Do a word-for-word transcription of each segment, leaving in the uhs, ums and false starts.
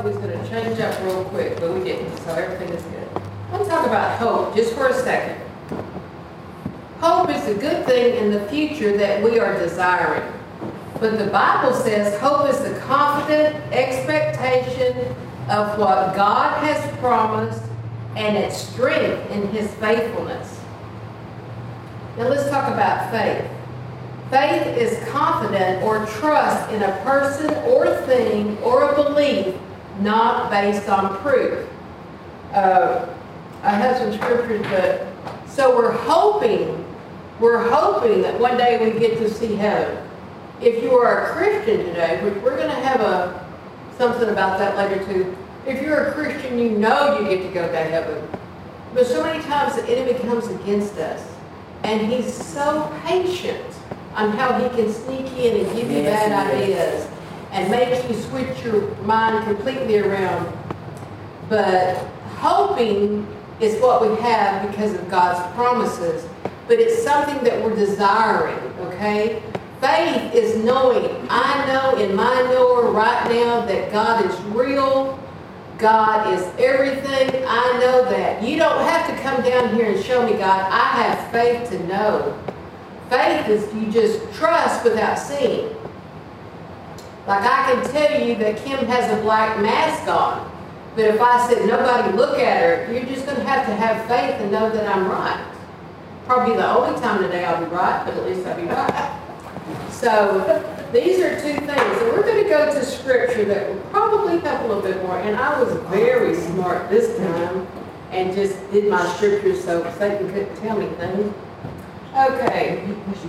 we was going to change up real quick, but we didn't, so everything is good. Let's talk about hope just for a second. Hope is a good thing in the future that we are desiring. But the Bible says hope is the confident expectation of what God has promised and its strength in His faithfulness. Now let's talk about faith. Faith is confident or trust in a person or thing or a belief not based on proof. Uh, I have some scriptures, but so we're hoping, we're hoping that one day we get to see heaven. If you are a Christian today, which we're going to have a something about that later too. If you're a Christian, you know you get to go to heaven. But so many times the enemy comes against us, and he's so patient on how he can sneak in and give you Yes, bad he ideas and make you switch your mind completely around. But hoping is what we have because of God's promises. But it's something that we're desiring, okay? Faith is knowing, I know in my knower right now that God is real. God is everything. I know that. You don't have to come down here and show me God. I have faith to know. Faith is you just trust without seeing. Like I can tell you that Kim has a black mask on. But if I said nobody look at her, you're just going to have to have faith and know that I'm right. Probably the only time today I'll be right, but at least I'll be right. So these are two things. And we're going to go to scripture that will probably help a little bit more. And I was very smart this time and just did my scriptures so Satan couldn't tell me things. Okay.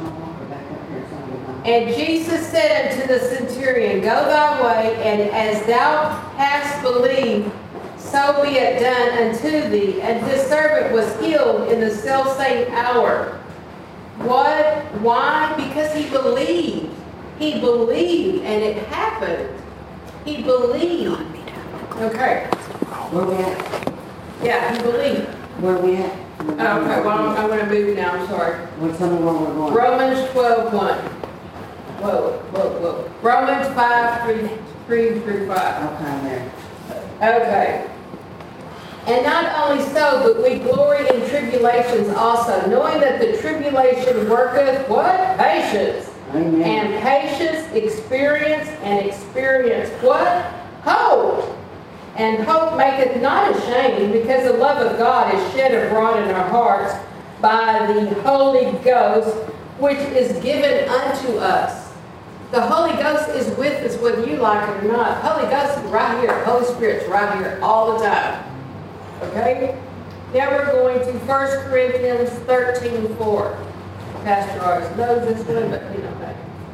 And Jesus said unto the centurion, Go thy way, and as thou hast believed, so be it done unto thee. And his servant was healed in the selfsame hour. What? Why? Because he believed. He believed, and it happened. He believed. Okay. Where we at? Yeah, he believed. Where we at? Okay, well, I'm, I'm going to move now. I'm sorry. Well, tell me where we're going. Romans twelve one. Whoa, whoa, whoa. Romans five, three, three through five. Okay, there. Okay. And not only so, but we glory in tribulations also, knowing that the tribulation worketh what? Patience. Amen. And patience, experience, and experience what? Hope. And hope maketh not ashamed, because the love of God is shed abroad in our hearts by the Holy Ghost, which is given unto us. The Holy Ghost is with us whether you like it or not. Holy Ghost is right here. Holy Spirit's right here all the time. Okay? Now we're going to First Corinthians thirteen four. Pastor always knows this one, but you know that.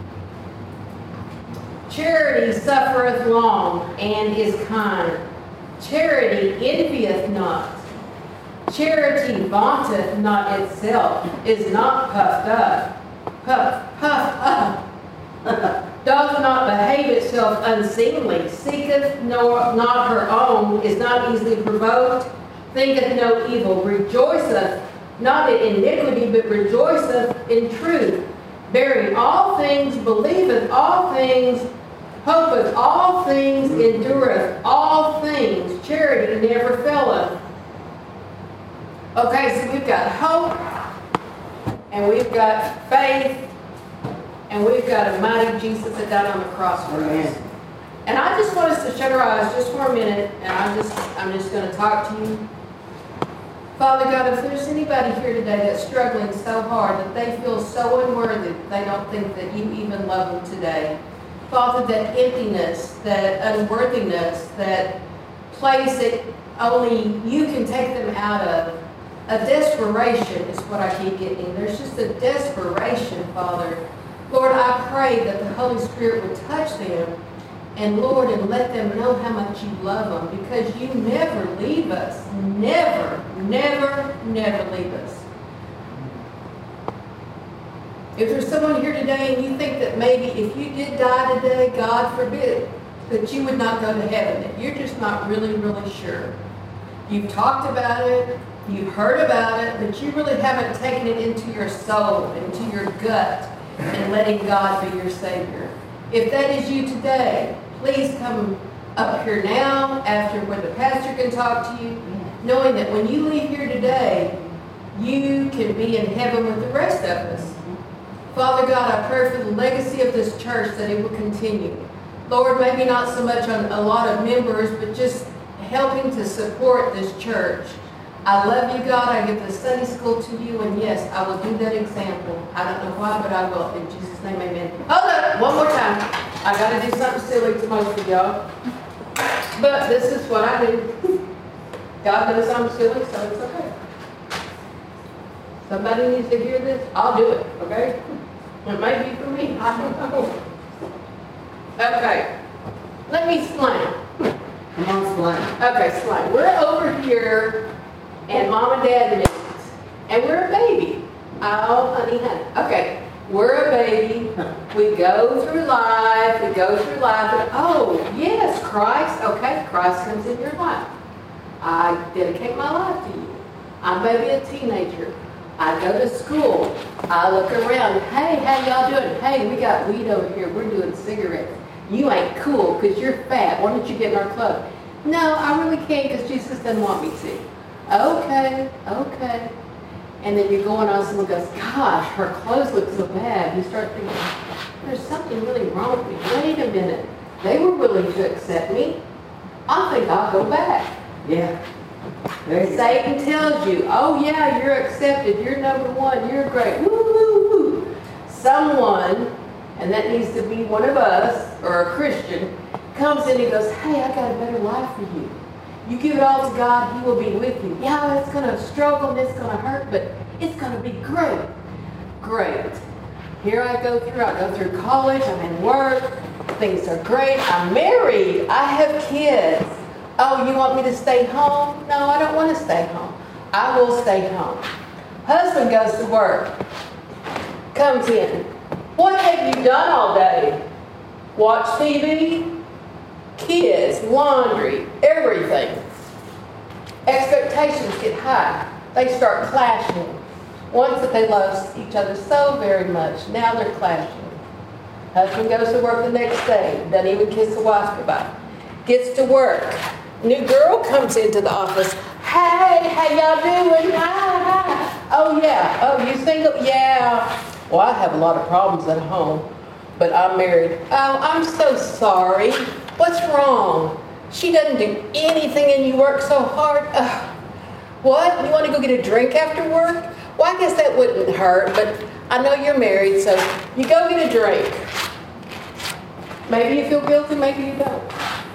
Charity suffereth long and is kind. Charity envieth not. Charity vaunteth not itself, is not puffed up. Puff, puffed up. Doth not behave itself unseemly, seeketh no, not her own, is not easily provoked, thinketh no evil, rejoiceth not in iniquity, but rejoiceth in truth, bearing all things, believeth all things, hopeth all things, endureth all things. Charity never faileth. Okay, so we've got hope, and we've got faith, and we've got a mighty Jesus that died on the cross for us. And I just want us to shut our eyes just for a minute, and I just, I'm just going to talk to you. Father God, if there's anybody here today that's struggling so hard that they feel so unworthy that they don't think that you even love them today, Father, that emptiness, that unworthiness, that place that only you can take them out of, a desperation is what I keep getting. There's just a desperation, Father. Lord, I pray that the Holy Spirit would touch them, and Lord, and let them know how much you love them, because you never leave us. Never, never, never leave us. If there's someone here today and you think that maybe if you did die today, God forbid, that you would not go to heaven, that you're just not really, really sure. You've talked about it, you've heard about it, but you really haven't taken it into your soul, into your gut, and letting God be your Savior. If that is you today, please come up here now, after when the pastor can talk to you, knowing that when you leave here today, you can be in heaven with the rest of us. Father God, I pray for the legacy of this church, that it will continue. Lord, maybe not so much on a lot of members, but just helping to support this church. I love you, God. I give the Sunday school to you, and yes, I will do that example. I don't know why, but I will. In Jesus' name, amen. Hold up, one more time. I got to do something silly to most of y'all. But this is what I do. God knows I'm silly, so it's okay. Somebody needs to hear this. I'll do it, okay? It may be for me. I don't know. Okay. Let me explain. Come on, explain. Okay, explain. We're over here, and Mom and Dad meet, and we're a baby. Oh, honey, honey. Okay, we're a baby. We go through life. We go through life, and oh, yes, Christ. Okay, Christ comes in your life. I dedicate my life to you. I'm maybe a teenager. I go to school. I look around. Hey, how y'all doing? Hey, we got weed over here. We're doing cigarettes. You ain't cool because you're fat. Why don't you get in our club? No, I really can't because Jesus doesn't want me to. Okay, okay. And then you're going on, someone goes, gosh, her clothes look so bad. You start thinking, there's something really wrong with me. Wait a minute. They were willing to accept me. I think I'll go back. Yeah. There you Satan tells you, oh yeah, you're accepted, you're number one, you're great, woo, woo, woo. Someone, and that needs to be one of us, or a Christian, comes in and goes, hey, I got a better life for you. You give it all to God, He will be with you. Yeah, it's going to struggle and it's going to hurt, but it's going to be great. Great. Here I go through, I go through college, I'm in work, things are great, I'm married, I have kids. Oh, you want me to stay home? No, I don't want to stay home. I will stay home. Husband goes to work, comes in. What have you done all day? Watch T V, kids, laundry, everything. Expectations get high. They start clashing. Once that they loved each other so very much, now they're clashing. Husband goes to work the next day, doesn't even kiss the wife goodbye. Gets to work. New girl comes into the office. Hey, how y'all doing? Hi, hi. Oh, yeah. Oh, you single? Yeah. Well, I have a lot of problems at home, but I'm married. Oh, I'm so sorry. What's wrong? She doesn't do anything and you work so hard. Ugh. What? You want to go get a drink after work? Well, I guess that wouldn't hurt, but I know you're married, so you go get a drink. Maybe you feel guilty, maybe you don't.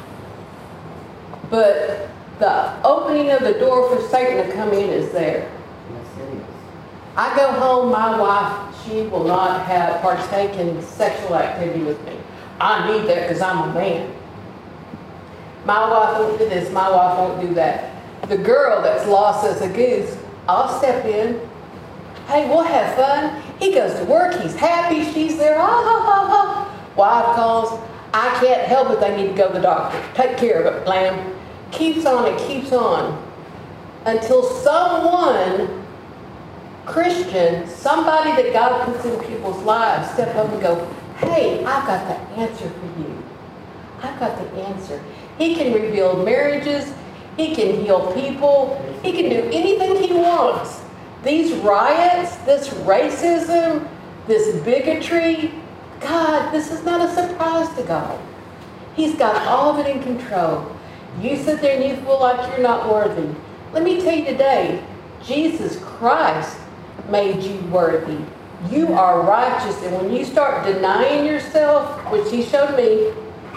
But the opening of the door for Satan to come in is there. Yes, it is. I go home, my wife, she will not have partake in sexual activity with me. I need that because I'm a man. My wife won't do this, my wife won't do that. The girl that's lost as a goose, I'll step in. Hey, we'll have fun. He goes to work, he's happy, she's there, ah, ha, ha, ha. Wife calls, I can't help it, they need to go to the doctor. Take care of it, lamb. Keeps on and keeps on. Until someone, Christian, somebody that God puts in people's lives, step up and go, hey, I've got the answer for you. I've got the answer. He can rebuild marriages. He can heal people. He can do anything he wants. These riots, this racism, this bigotry, God, this is not a surprise to God. He's got all of it in control. You sit there and you feel like you're not worthy. Let me tell you today, Jesus Christ made you worthy. You are righteous. And when you start denying yourself, which He showed me,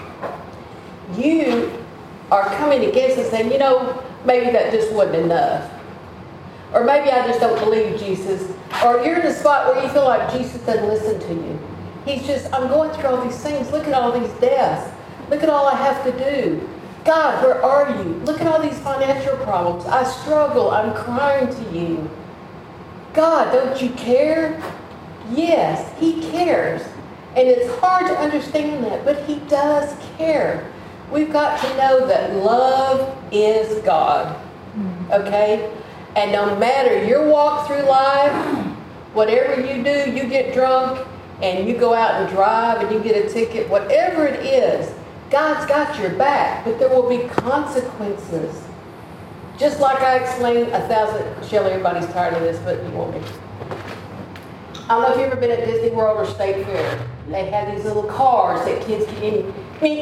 you are coming against and saying, you know, maybe that just wasn't enough. Or maybe I just don't believe Jesus. Or you're in a spot where you feel like Jesus doesn't listen to you. He's just, I'm going through all these things. Look at all these deaths. Look at all I have to do. God, where are you? Look at all these financial problems. I struggle. I'm crying to you. God, don't you care? Yes, He cares. And it's hard to understand that, but He does care. We've got to know that love is God. Okay? And no matter your walk through life, whatever you do, you get drunk and you go out and drive and you get a ticket, whatever it is, God's got your back, but there will be consequences. Just like I explained a thousand, Shelley, everybody's tired of this, but you won't be. I don't know if you've ever been at Disney World or State Fair. They have these little cars that kids get in,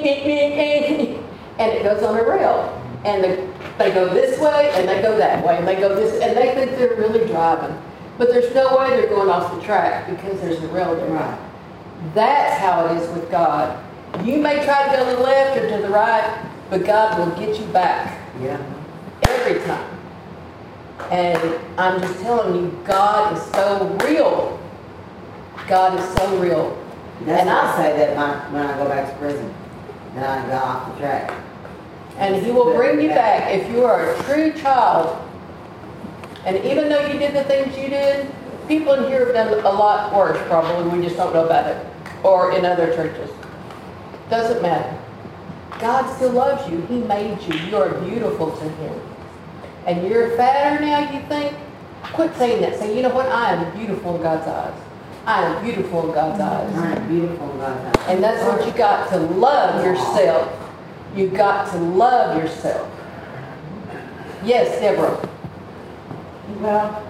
and it goes on a rail. And the, they go this way, and they go that way, and they go this, and they think they're really driving. But there's no way they're going off the track because there's a rail there. Right. That's how it is with God. You may try to go to the left or to the right, but God will get you back. Yeah. Every time. And I'm just telling you, God is so real. God is so real. That's and why I I say that my, when I go back to prison, and I got off the track. And He will bring you back if you are a true child. And even though you did the things you did, people in here have done a lot worse probably. We just don't know about it. Or in other churches. Doesn't matter. God still loves you. He made you. You are beautiful to Him. And you're fatter now, you think? Quit saying that. Say, you know what? I am beautiful in God's eyes. I am beautiful in God's eyes. I am beautiful in God's eyes. And that's what you got to love yourself. You got to love yourself. Yes, Deborah. Well,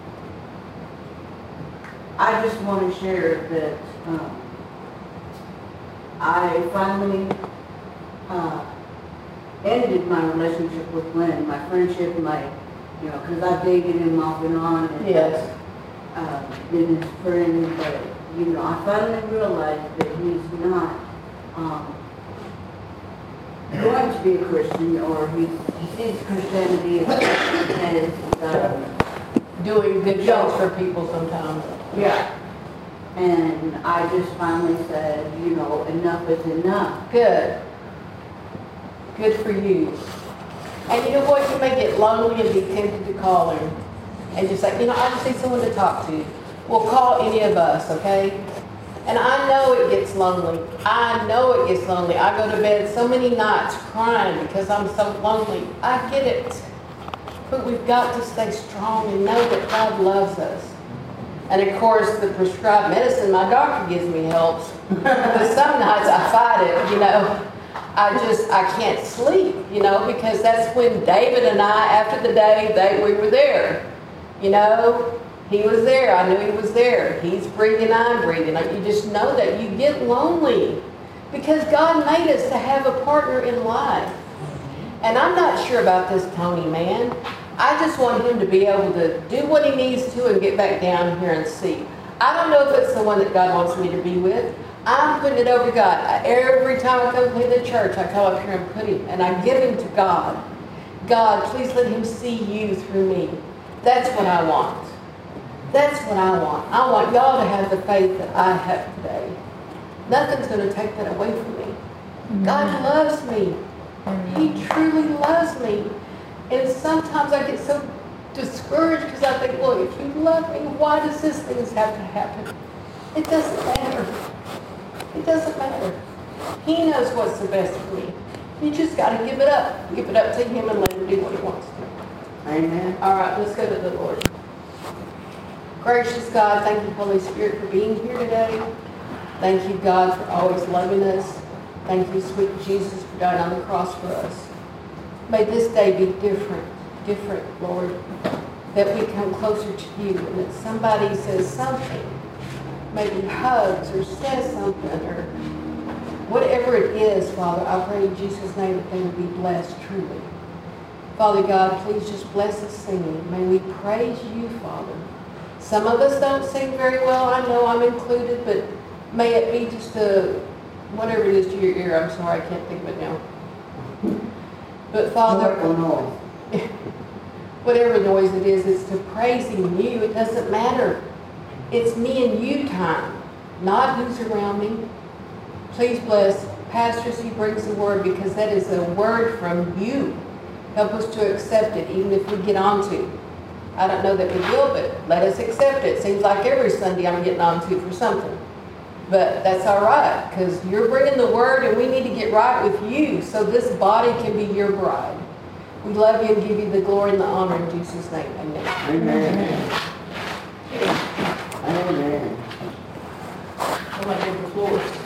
I just want to share that um, I finally uh, ended my relationship with Glenn, my friendship, my, you know, because I dated him off and on, and Yes. uh, been his friend, but, you know, I finally realized that he's not um, going to be a Christian, or he, he sees Christianity as, as um, Doing good jobs for people sometimes. yeah. And I just finally said, you know, enough is enough. Good. Good for you. And you know what? You may get lonely and be tempted to call him. And just like, you know, I just need someone to talk to. Well, call any of us, okay? And I know it gets lonely. I know it gets lonely. I go to bed so many nights crying because I'm so lonely. I get it. But we've got to stay strong and know that God loves us. And of course, the prescribed medicine my doctor gives me helps. But some nights I fight it, you know. I just, I can't sleep, you know, because that's when David and I, after the day, they, we were there. You know, he was there. I knew he was there. He's breathing, I'm breathing. Like, you just know that you get lonely because God made us to have a partner in life. And I'm not sure about this Tony man. I just want him to be able to do what he needs to and get back down here and see. I don't know if it's the one that God wants me to be with. I'm putting it over to God. Every time I come to the church, I come up here and put him, and I give him to God. God, please let him see you through me. That's what I want. That's what I want. I want y'all to have the faith that I have today. Nothing's going to take that away from me. God loves me. He truly loves me. And sometimes I get so discouraged because I think, well, if you love me, why does this thing have to happen? It doesn't matter. It doesn't matter. He knows what's the best for me. You just got to give it up. Give it up to him and let him do what he wants to. Amen. All right, let's go to the Lord. Gracious God, thank you, Holy Spirit, for being here today. Thank you, God, for always loving us. Thank you, sweet Jesus, for dying on the cross for us. May this day be different, different, Lord, that we come closer to you and that somebody says something, maybe hugs or says something or whatever it is, Father. I pray in Jesus' name that they will be blessed truly. Father God, please just bless us singing. May we praise you, Father. Some of us don't sing very well. I know I'm included, but may it be just a, whatever it is to your ear. I'm sorry, I can't think of it now. But Father, noise. whatever noise it is, it's to praising you. It doesn't matter. It's me and you time, not who's around me. Please bless Pastor as he brings the word, because that is a word from you. Help us to accept it, even if we get onto. I don't know that we will, but let us accept it. Seems like every Sunday I'm getting onto for something. But that's all right, because you're bringing the word and we need to get right with you so this body can be your bride. We love you and give you the glory and the honor in Jesus' name. Amen. Amen. Amen. I'm going to give the floor.